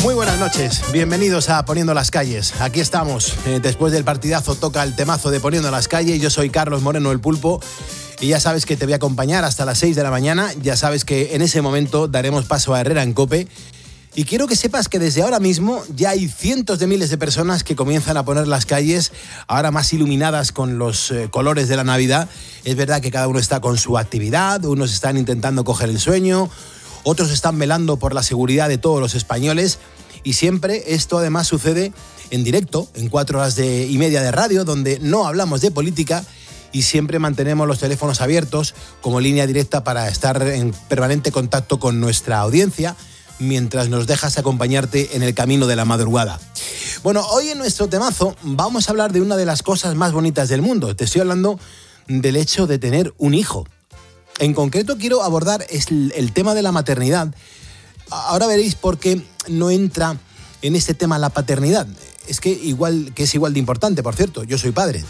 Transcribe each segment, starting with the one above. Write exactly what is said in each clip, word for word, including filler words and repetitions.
Muy buenas noches, bienvenidos a Poniendo las Calles. Aquí estamos, eh, después del partidazo toca el temazo de Poniendo las Calles. Yo soy Carlos Moreno, el Pulpo, y ya sabes que te voy a acompañar hasta las seis de la mañana. Ya sabes que en ese momento daremos paso a Herrera en COPE. Y quiero que sepas que desde ahora mismo ya hay cientos de miles de personas que comienzan a poner las calles, ahora más iluminadas con los eh, colores de la Navidad. Es verdad que cada uno está con su actividad, unos están intentando coger el sueño, otros están velando por la seguridad de todos los españoles, y siempre esto además sucede en directo, en cuatro horas de, y media de radio, donde no hablamos de política y siempre mantenemos los teléfonos abiertos como línea directa para estar en permanente contacto con nuestra audiencia, mientras nos dejas acompañarte en el camino de la madrugada. Bueno, hoy en nuestro temazo vamos a hablar de una de las cosas más bonitas del mundo. Te estoy hablando del hecho de tener un hijo. En concreto quiero abordar el, el tema de la maternidad. Ahora veréis por qué no entra en este tema la paternidad. Es que, igual, que es igual de importante, por cierto, yo soy padre.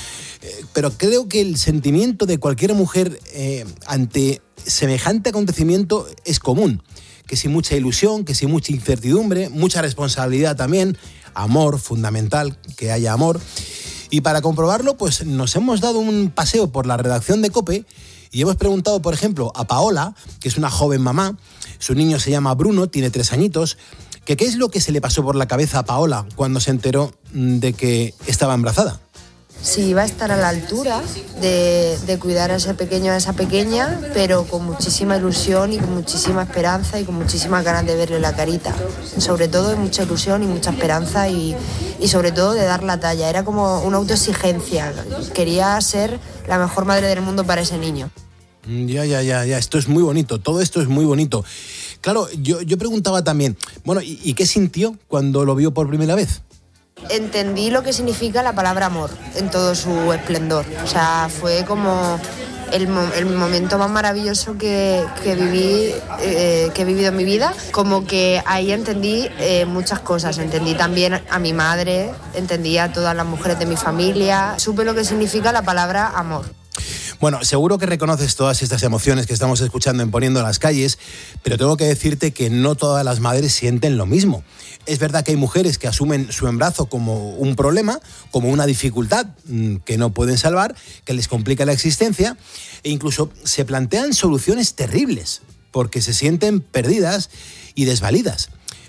Pero creo que el sentimiento de cualquier mujer eh, ante semejante acontecimiento es común. Que si mucha ilusión, que si mucha incertidumbre, mucha responsabilidad también, amor, fundamental, que haya amor. Y para comprobarlo, pues nos hemos dado un paseo por la redacción de COPE y hemos preguntado, por ejemplo, a Paola, que es una joven mamá, su niño se llama Bruno, tiene tres añitos, que qué es lo que se le pasó por la cabeza a Paola cuando se enteró de que estaba embarazada. Si iba a estar a la altura de, de cuidar a ese pequeño, a esa pequeña, pero con muchísima ilusión y con muchísima esperanza y con muchísimas ganas de verle la carita. Sobre todo mucha ilusión y mucha esperanza y, y sobre todo de dar la talla. Era como una autoexigencia. Quería ser la mejor madre del mundo para ese niño. Ya, ya, ya, ya. Esto es muy bonito. Todo esto es muy bonito. Claro, yo, yo preguntaba también, bueno, ¿y, ¿y qué sintió cuando lo vio por primera vez? Entendí lo que significa la palabra amor en todo su esplendor. O sea, fue como el, el momento más maravilloso que, que viví, eh, que he vivido en mi vida. Como que ahí entendí eh, muchas cosas. Entendí también a mi madre, entendí a todas las mujeres de mi familia. Supe lo que significa la palabra amor. Bueno, seguro que reconoces todas estas emociones que estamos escuchando en Poniendo las Calles, pero tengo que decirte que no todas las madres sienten lo mismo. Es verdad que hay mujeres que asumen su embarazo como un problema, como una dificultad que no pueden salvar, que les complica la existencia, e incluso se plantean soluciones terribles, porque se sienten perdidas y desvalidas.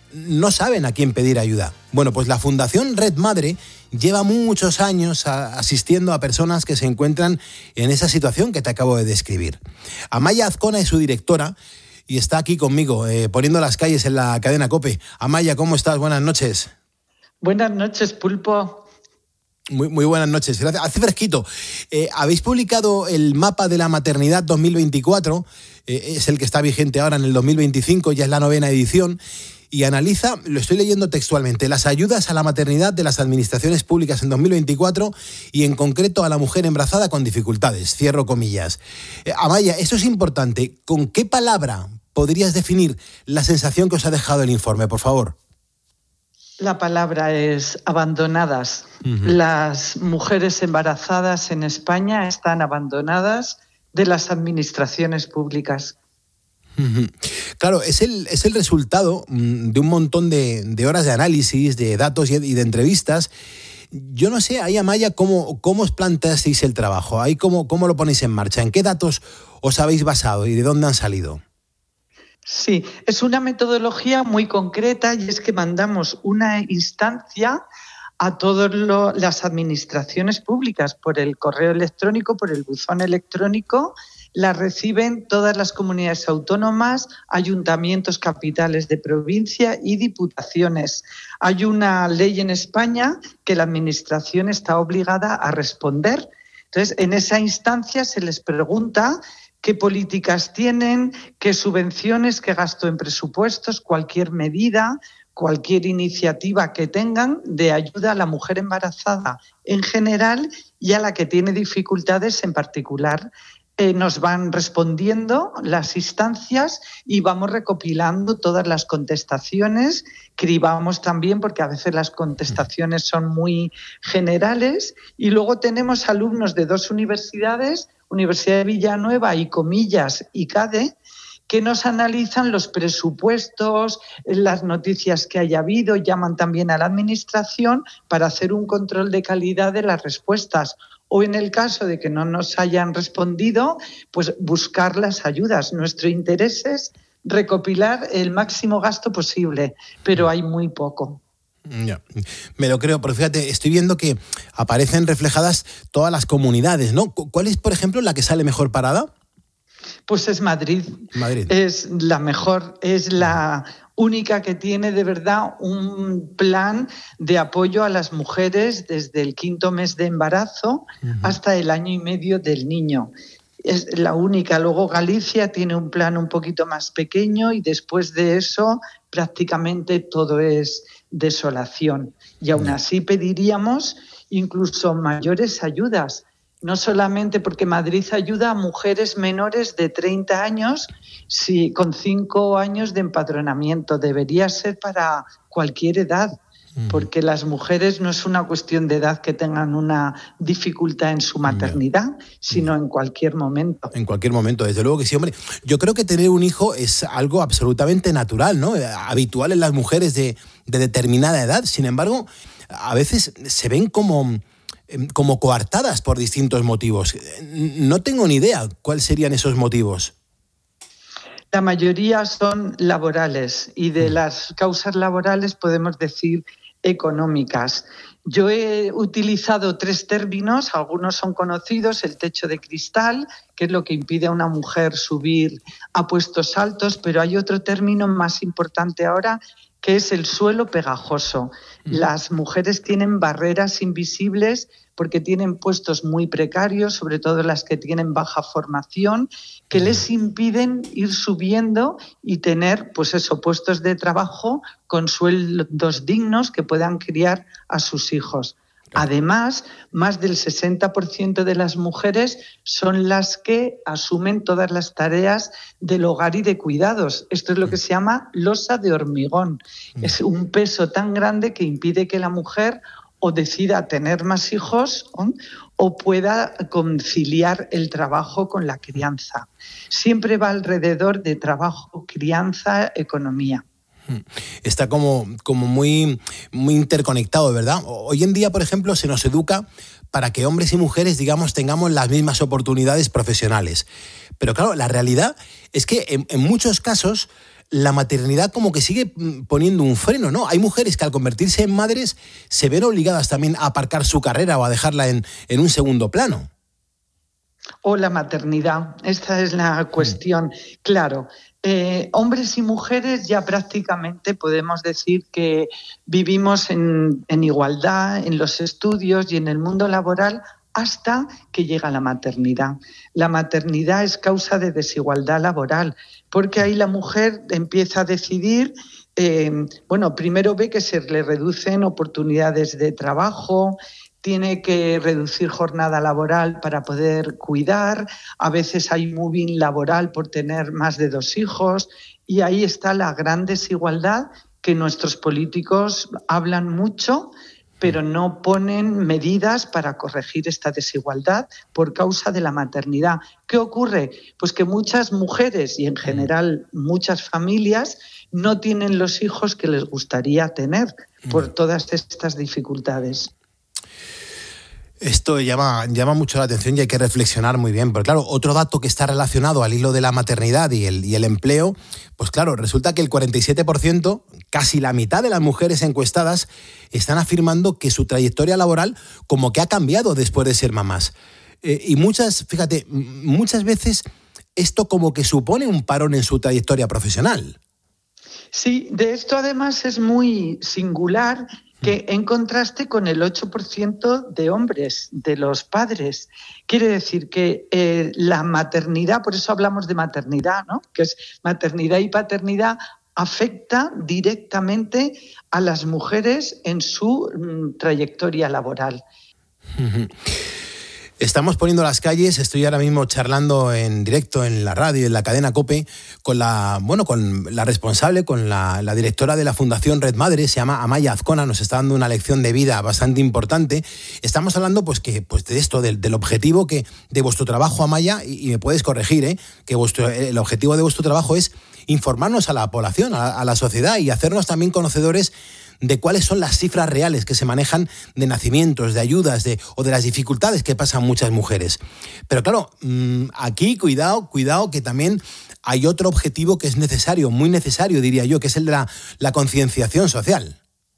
No saben a quién pedir ayuda. Bueno, pues la Fundación Red Madre lleva muchos años a, asistiendo a personas que se encuentran en esa situación que te acabo de describir. Amaya Azcona es su directora y está aquí conmigo, eh, Poniendo las Calles en la cadena COPE. Amaya, ¿cómo estás? Buenas noches. Buenas noches, Pulpo. Muy, muy buenas noches, gracias. Hace fresquito. Eh, habéis publicado el mapa de la maternidad dos mil veinticuatro, eh, es el que está vigente ahora en el dos mil veinticinco, ya es la novena edición, y analiza, lo estoy leyendo textualmente, las ayudas a la maternidad de las administraciones públicas en dos mil veinticuatro y en concreto a la mujer embarazada con dificultades, cierro comillas. Eh, Amaya, eso es importante. ¿Con qué palabra podrías definir la sensación que os ha dejado el informe, por favor? La palabra es abandonadas. Uh-huh. Las mujeres embarazadas en España están abandonadas de las administraciones públicas. Claro, es el, es el resultado de un montón de, de horas de análisis, de datos y de entrevistas. Yo no sé, ahí, Amaya, ¿cómo, cómo os planteasteis el trabajo? Ahí, ¿cómo, ¿Cómo lo ponéis en marcha? ¿En qué datos os habéis basado y de dónde han salido? Sí, es una metodología muy concreta y es que mandamos una instancia a todas las administraciones públicas por el correo electrónico, por el buzón electrónico. La reciben todas las comunidades autónomas, ayuntamientos capitales de provincia y diputaciones. Hay una ley en España que la administración está obligada a responder. Entonces, en esa instancia se les pregunta qué políticas tienen, qué subvenciones, qué gasto en presupuestos, cualquier medida, cualquier iniciativa que tengan de ayuda a la mujer embarazada en general y a la que tiene dificultades en particular. Eh, nos van respondiendo las instancias y vamos recopilando todas las contestaciones, cribamos también porque a veces las contestaciones son muy generales, y luego tenemos alumnos de dos universidades, Universidad de Villanueva y Comillas y CADE, que nos analizan los presupuestos, las noticias que haya habido, llaman también a la administración para hacer un control de calidad de las respuestas. O en el caso de que no nos hayan respondido, pues buscar las ayudas. Nuestro interés es recopilar el máximo gasto posible, pero hay muy poco. Ya, me lo creo, pero fíjate, estoy viendo que aparecen reflejadas todas las comunidades, ¿no? ¿Cuál es, por ejemplo, la que sale mejor parada? Pues es Madrid. Madrid. Es la mejor, es la única que tiene de verdad un plan de apoyo a las mujeres desde el quinto mes de embarazo uh-huh. hasta el año y medio del niño. Es la única. Luego Galicia tiene un plan un poquito más pequeño y después de eso prácticamente todo es desolación. Y aún así pediríamos incluso mayores ayudas. No solamente porque Madrid ayuda a mujeres menores de treinta años sí, con cinco años de empadronamiento. Debería ser para cualquier edad, porque las mujeres no es una cuestión de edad que tengan una dificultad en su maternidad, sino en cualquier momento. En cualquier momento, desde luego que sí, hombre. Yo creo que tener un hijo es algo absolutamente natural, ¿no? Habitual en las mujeres de, de determinada edad. Sin embargo, a veces se ven como... como coartadas por distintos motivos. No tengo ni idea cuáles serían esos motivos. La mayoría son laborales y de las causas laborales podemos decir económicas. Yo he utilizado tres términos, algunos son conocidos, el techo de cristal, que es lo que impide a una mujer subir a puestos altos, pero hay otro término más importante ahora, que es el suelo pegajoso. Las mujeres tienen barreras invisibles porque tienen puestos muy precarios, sobre todo las que tienen baja formación, que les impiden ir subiendo y tener, pues eso, puestos de trabajo con sueldos dignos que puedan criar a sus hijos. Además, más del sesenta por ciento de las mujeres son las que asumen todas las tareas del hogar y de cuidados. Esto es lo que se llama losa de hormigón. Es un peso tan grande que impide que la mujer o decida tener más hijos ¿no? o pueda conciliar el trabajo con la crianza. Siempre va alrededor de trabajo, crianza, economía. Está como, como muy, muy interconectado, ¿verdad? Hoy en día, por ejemplo, se nos educa para que hombres y mujeres, digamos, tengamos las mismas oportunidades profesionales. Pero claro, la realidad es que en, en muchos casos la maternidad como que sigue poniendo un freno, ¿no? Hay mujeres que al convertirse en madres se ven obligadas también a aparcar su carrera o a dejarla en, en un segundo plano. O la maternidad, esta es la cuestión. Mm. Claro, eh, hombres y mujeres ya prácticamente podemos decir que vivimos en, en igualdad en los estudios y en el mundo laboral hasta que llega la maternidad. La maternidad es causa de desigualdad laboral, porque ahí la mujer empieza a decidir, eh, bueno, primero ve que se le reducen oportunidades de trabajo, tiene que reducir jornada laboral para poder cuidar, a veces hay moving laboral por tener más de dos hijos, y ahí está la gran desigualdad que nuestros políticos hablan mucho, pero no ponen medidas para corregir esta desigualdad por causa de la maternidad. ¿Qué ocurre? Pues que muchas mujeres y en general muchas familias no tienen los hijos que les gustaría tener por todas estas dificultades. Esto llama, llama mucho la atención y hay que reflexionar muy bien. Pero claro, otro dato que está relacionado al hilo de la maternidad y el, y el empleo, pues claro, resulta que el cuarenta y siete por ciento, casi la mitad de las mujeres encuestadas, están afirmando que su trayectoria laboral como que ha cambiado después de ser mamás. Eh, y muchas, fíjate, muchas veces esto como que supone un parón en su trayectoria profesional. Sí, de esto además es muy singular que en contraste con el ocho por ciento de hombres, de los padres. Quiere decir que eh, la maternidad, por eso hablamos de maternidad, ¿no? Que es maternidad y paternidad, afecta directamente a las mujeres en su mm, trayectoria laboral. Estamos poniendo las calles, estoy ahora mismo charlando en directo en la radio, en la cadena COPE, con la bueno, con la responsable, con la, la directora de la Fundación Red Madre, se llama Amaia Azcona, nos está dando una lección de vida bastante importante. Estamos hablando pues que pues de esto, del, del objetivo que de vuestro trabajo, Amaia, y, y me puedes corregir, ¿eh? que vuestro, el objetivo de vuestro trabajo es informarnos a la población, a, a la sociedad y hacernos también conocedores de cuáles son las cifras reales que se manejan de nacimientos, de ayudas de, o de las dificultades que pasan muchas mujeres. Pero claro, aquí cuidado, cuidado que también hay otro objetivo que es necesario, muy necesario diría yo, que es el de la, la concienciación social.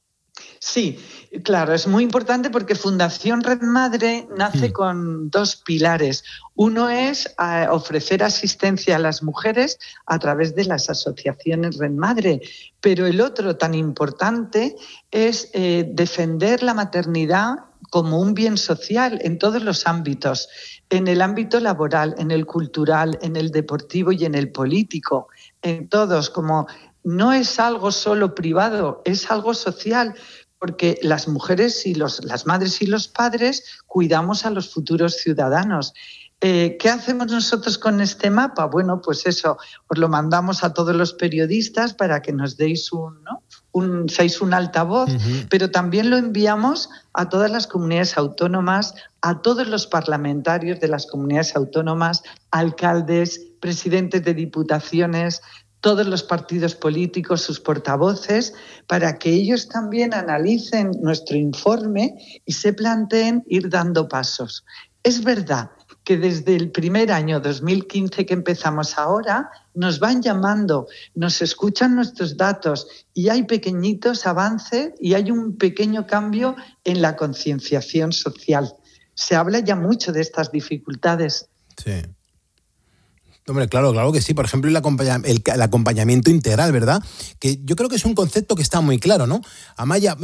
Sí, claro, es muy importante porque Fundación Red Madre nace mm. con dos pilares. Uno es eh, ofrecer asistencia a las mujeres a través de las asociaciones Red Madre, pero el otro tan importante es eh, defender la maternidad como un bien social en todos los ámbitos, en el ámbito laboral, en el cultural, en el deportivo y en el político, en todos, como no es algo solo privado, es algo social, porque las mujeres y los, las madres y los padres cuidamos a los futuros ciudadanos. Eh, ¿Qué hacemos nosotros con este mapa? Bueno, pues eso, os lo mandamos a todos los periodistas para que nos deis un, ¿no? un, seáis un altavoz, uh-huh. pero también lo enviamos a todas las comunidades autónomas, a todos los parlamentarios de las comunidades autónomas, alcaldes, presidentes de diputaciones, todos los partidos políticos, sus portavoces, para que ellos también analicen nuestro informe y se planteen ir dando pasos. Es verdad que desde el primer año dos mil quince que empezamos ahora, nos van llamando, nos escuchan nuestros datos y hay pequeñitos avances y hay un pequeño cambio en la concienciación social. Se habla ya mucho de estas dificultades. Sí. Hombre, claro, claro que sí. Por ejemplo, el, acompaña- el, el acompañamiento integral, ¿verdad? Que yo creo que es un concepto que está muy claro, ¿no? Amaia,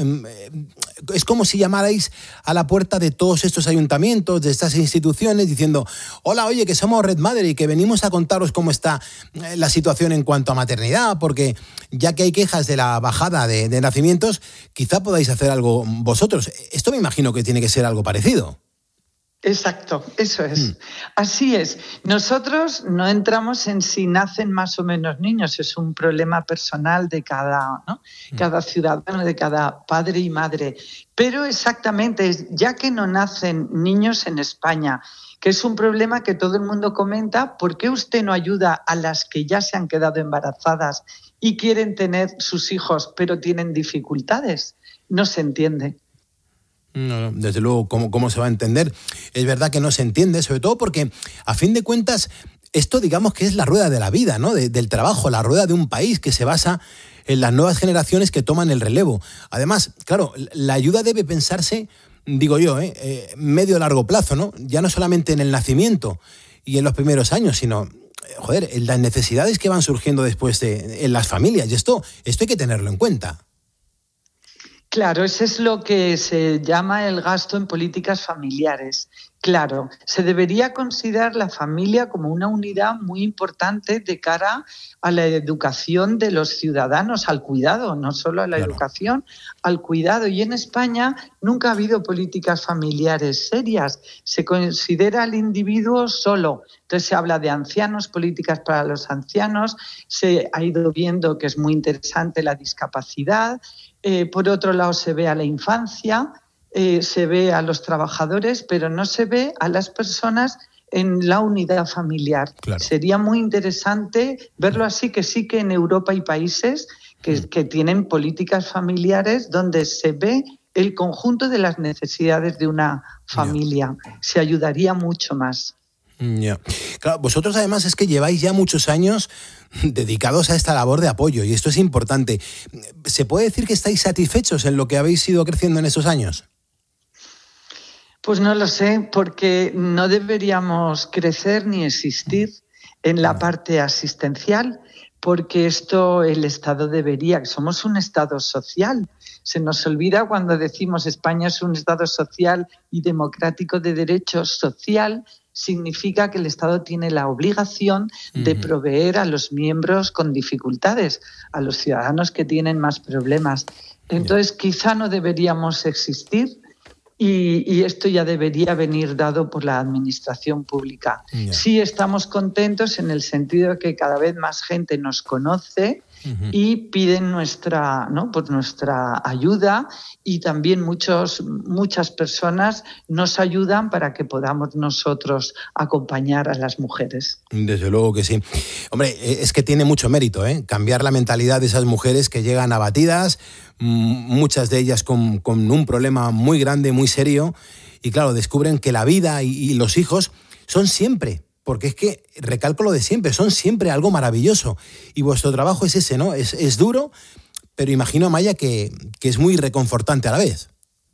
es como si llamarais a la puerta de todos estos ayuntamientos, de estas instituciones, diciendo, hola, oye, que somos Red Madre y que venimos a contaros cómo está la situación en cuanto a maternidad, porque ya que hay quejas de la bajada de, de nacimientos, quizá podáis hacer algo vosotros. Esto me imagino que tiene que ser algo parecido. Exacto, eso es. Mm. Así es. Nosotros no entramos en si nacen más o menos niños, es un problema personal de cada, ¿no? mm. cada ciudadano, de cada padre y madre. Pero exactamente, ya que no nacen niños en España, que es un problema que todo el mundo comenta, ¿por qué usted no ayuda a las que ya se han quedado embarazadas y quieren tener sus hijos, pero tienen dificultades? No se entiende. No, desde luego, ¿cómo, ¿cómo se va a entender? Es verdad que no se entiende, sobre todo porque, a fin de cuentas, esto digamos que es la rueda de la vida, ¿no? De, del trabajo, la rueda de un país que se basa en las nuevas generaciones que toman el relevo. Además, claro, la ayuda debe pensarse, digo yo, ¿eh? Eh, medio a largo plazo, ¿no? Ya no solamente en el nacimiento y en los primeros años, sino, joder, en las necesidades que van surgiendo después de, en las familias. Y esto, esto hay que tenerlo en cuenta. Claro, eso es lo que se llama el gasto en políticas familiares. Claro, se debería considerar la familia como una unidad muy importante de cara a la educación de los ciudadanos, al cuidado, no solo a la claro. educación, al cuidado. Y en España nunca ha habido políticas familiares serias. Se considera al individuo solo. Entonces se habla de ancianos, políticas para los ancianos. Se ha ido viendo que es muy interesante la discapacidad. Eh, por otro lado se ve a la infancia, eh, se ve a los trabajadores, pero no se ve a las personas en la unidad familiar. Claro. Sería muy interesante verlo así, que sí que en Europa hay países que, que tienen políticas familiares donde se ve el conjunto de las necesidades de una familia. Yeah. Se ayudaría mucho más. Yeah. Claro, vosotros además es que lleváis ya muchos años dedicados a esta labor de apoyo y esto es importante. ¿Se puede decir que estáis satisfechos en lo que habéis ido creciendo en estos años? Pues no lo sé, porque no deberíamos crecer ni existir en la parte asistencial, porque esto el Estado debería, somos un Estado social. Se nos olvida cuando decimos España es un Estado social y democrático de derecho social, significa que el Estado tiene la obligación de proveer a los miembros con dificultades, a los ciudadanos que tienen más problemas. Entonces, quizá no deberíamos existir, Y, y esto ya debería venir dado por la administración pública. Yeah. Sí estamos contentos en el sentido de que cada vez más gente nos conoce uh-huh. y piden nuestra, ¿no? pues nuestra ayuda, y también muchos, muchas personas nos ayudan para que podamos nosotros acompañar a las mujeres. Desde luego que sí. Hombre, es que tiene mucho mérito, ¿eh? Cambiar la mentalidad de esas mujeres que llegan abatidas, muchas de ellas con, con un problema muy grande, muy serio, y claro, descubren que la vida y, y los hijos son siempre, porque es que, recalco lo de siempre, son siempre algo maravilloso, y vuestro trabajo es ese, ¿no? Es, es duro, pero imagino, Amaya, que, que es muy reconfortante a la vez.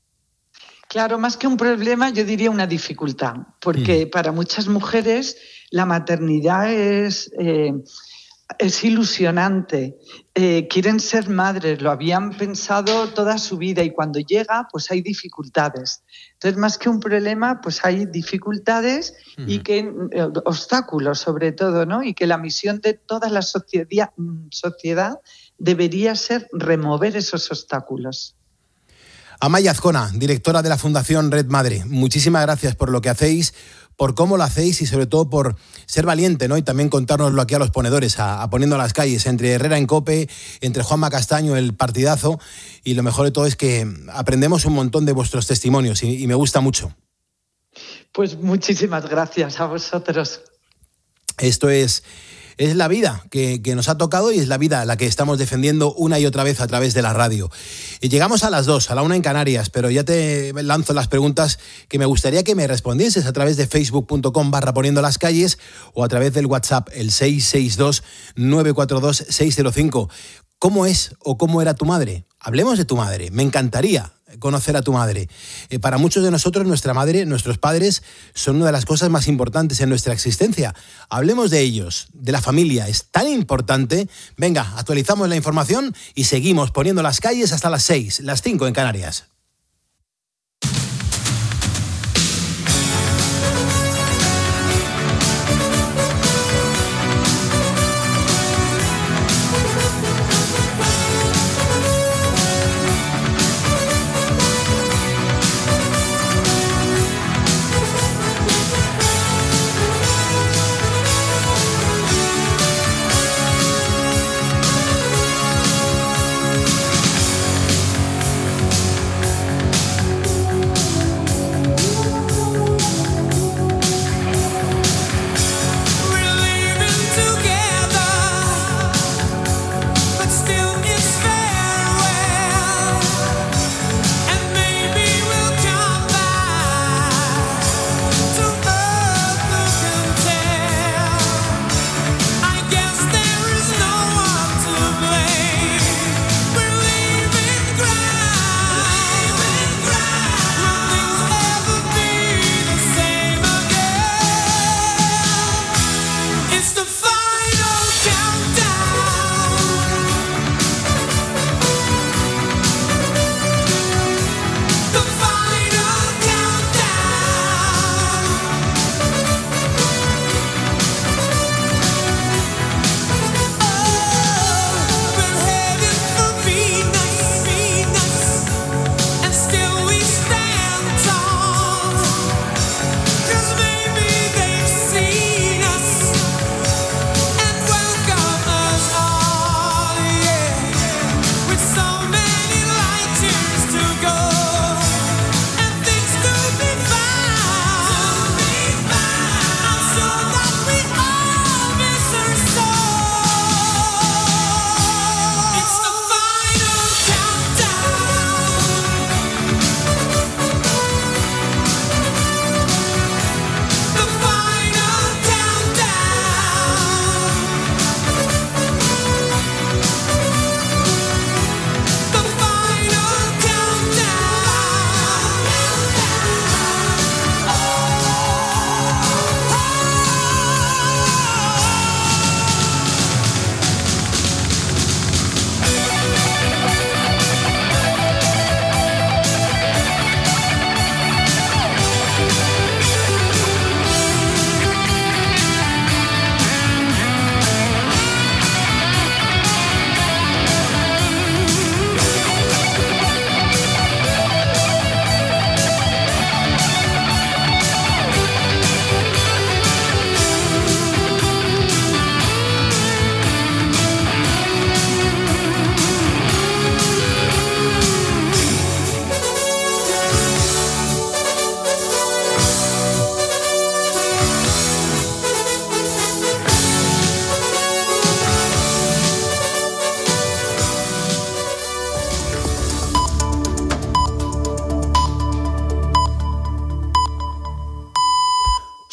Claro, más que un problema, yo diría una dificultad, porque mm. para muchas mujeres la maternidad es... Eh, Es ilusionante, eh, quieren ser madres, lo habían pensado toda su vida, y cuando llega, pues hay dificultades. Entonces, más que un problema, pues hay dificultades uh-huh. y que eh, obstáculos sobre todo, ¿no? Y que la misión de toda la sociedad, sociedad debería ser remover esos obstáculos. Amaya Azcona, directora de la Fundación Red Madre, muchísimas gracias por lo que hacéis, por cómo lo hacéis y sobre todo por ser valiente, ¿no? Y también contárnoslo aquí a los ponedores, a, a Poniendo las Calles, entre Herrera en COPE, entre Juanma Castaño, el partidazo, y lo mejor de todo es que aprendemos un montón de vuestros testimonios y, y me gusta mucho. Pues muchísimas gracias a vosotros. Esto es... Es la vida que, que nos ha tocado y es la vida la que estamos defendiendo una y otra vez a través de la radio. Y llegamos a las dos, a la una en Canarias, pero ya te lanzo las preguntas que me gustaría que me respondieses a través de facebook.com barra Poniendo las Calles o a través del WhatsApp, el seis seis dos nueve cuatro dos seis cero cinco. ¿Cómo es o cómo era tu madre? Hablemos de tu madre, me encantaría conocer a tu madre. Eh, para muchos de nosotros, nuestra madre, nuestros padres, son una de las cosas más importantes en nuestra existencia. Hablemos de ellos, de la familia, es tan importante. Venga, actualizamos la información y seguimos Poniendo las Calles hasta las seis, las cinco en Canarias.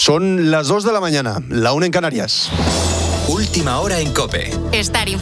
Son las dos de la mañana, la una en Canarias. Última hora en COPE. Estar